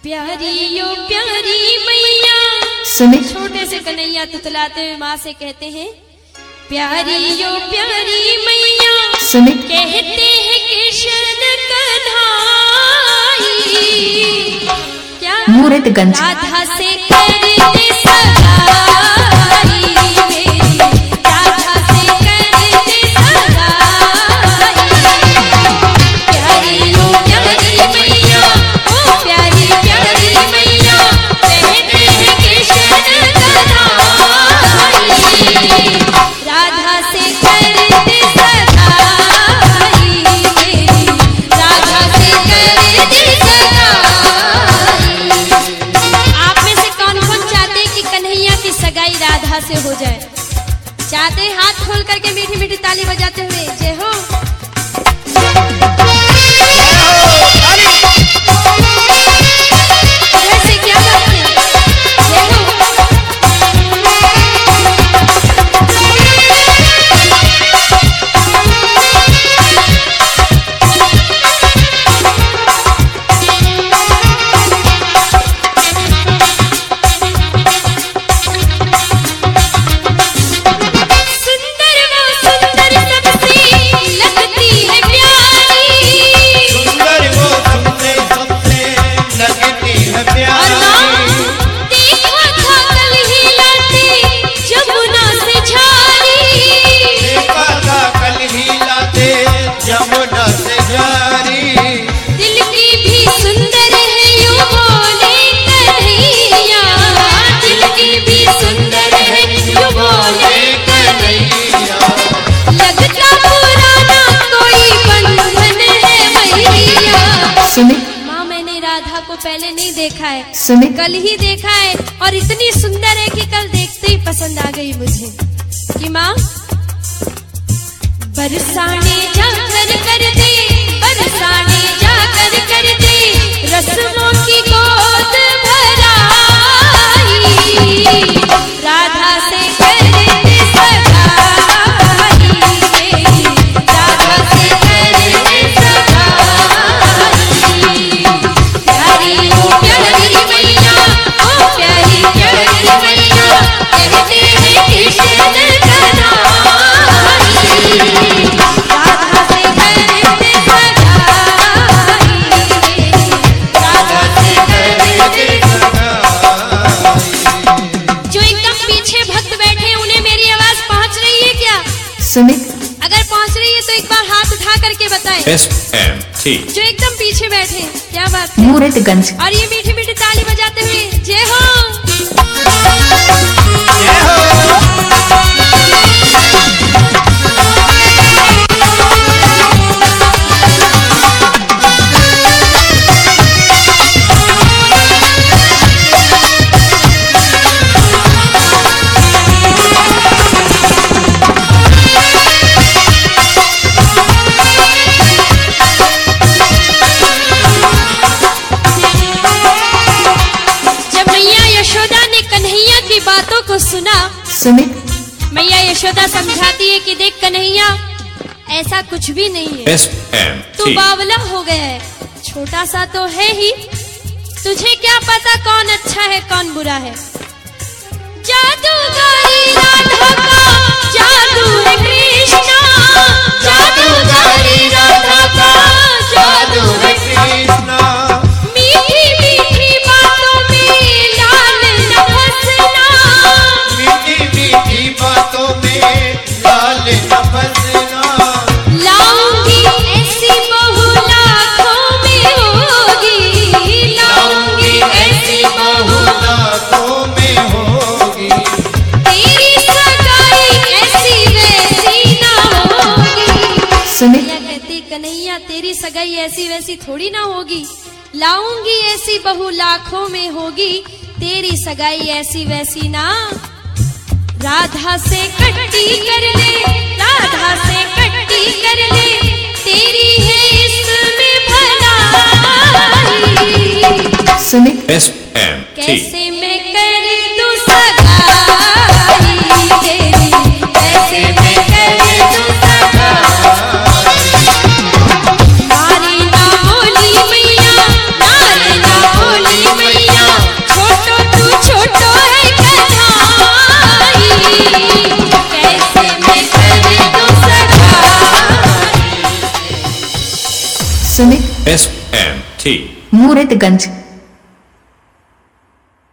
प्यारी ओ प्यारी मैया। सुने छोटे से कन्हैया तुतलाते हुए माँ से कहते हैं, प्यारी ओ प्यारी मैया। सुने कहते हैं कृष्ण कन्हाई, क्या मूर्तगंज राधा से करते सगाई, मेरी राधा से करते सगाई। प्यारी ओ प्यारी मैया, ओ प्यारी प्यारी मैया। कहते हैं कृष्ण कन्हाई, राधा से करते सगाई, मेरी राधा से करते सगाई। आप में से कौन कौन चाहते हैं कि कन्हैया की सगाई राधा से हो जाए? चाहते हैं हाथ खोल करके मीठी मीठी ताली बजाते हुए जय हो। जैसे क्या करते हैं? जय हो। सुंदर वो सुंदर सबसे लगती है प्यारी, सुंदर वो सबसे सबसे लगती है और प्यारी। माँ देखा था कल ही लाते जमुना से झारी। देखा था कल ही लाते जमुना से जारी। दिल की भी सुंदर है यूं बोले कन्हैया, दिल की भी सुंदर है यूं बोले कन्हैया। लगता पुराना कोई बंधन है मैया। सुने माँ मैंने राधा को पहले नहीं देखा है, सुने कल ही देखा है और इतनी सुंदर है कि कल देखते ही पसंद आ गई मुझे। कि माँ बरसाने जाकर कर दे, बरसाने जाकर कर दे, रस्मों की गोद भराई, राधा से करते सगाई, मेरी राधा से करते सगाई। प्यारी ओ प्यारी मैया, ओ प्यारी प्यारी मैया। कहते हैं कृष्ण कन्हाई, राधा से करते सगाई, राधा से करते। जो एकदम पीछे भक्त बैठे हैं, उन्हें मेरी आवाज पहुंच रही है क्या? सुने अगर पहुंच रही है तो एक बार हाथ उठा करके बताएं। SMT जो एकदम पीछे बैठे हैं, क्या बात है? मूर्तगंज और ये मीठी मीठी ताली बजाते हुए जय हो। जय हो। जब मैया यशोदा ने कन्हैया की बातों को सुना, सुने मैया यशोदा समझाती है कि देख कन्हैया, ऐसा कुछ भी नहीं है, तू SMT बावला हो गया है, छोटा सा तो है ही, तुझे क्या पता कौन अच्छा है कौन बुरा है। जादूगारी राधा का जादू है कृष्णा, जादूगारी राधा का जादू है कृष्णा। मीठी मीठी बातों में लाल न फंसना, मीठी मीठी बातों में लाल न फंसना। लाऊंगी ऐसी बहू लाखों में होगी, लाऊंगी ऐसी बहू लाखों में होगी। तेरी सगाई ऐसी वैसी ना होगी। सुने मैया कहती कन्हैया तेरी सगाई ऐसी वैसी थोड़ी ना होगी, लाऊंगी ऐसी बहू लाखों में होगी, तेरी सगाई ऐसी वैसी ना। राधा से कट्टी कर ले, राधा से कट्टी कर ले, तेरी है इसमें भलाई। सुने SMT कैसे मैं कर दूं सगाई तेरी, कैसे मैं कर दूं सगाई। नारी ना बोली मैया, नारी ना बोली SMT. मूरतगंज।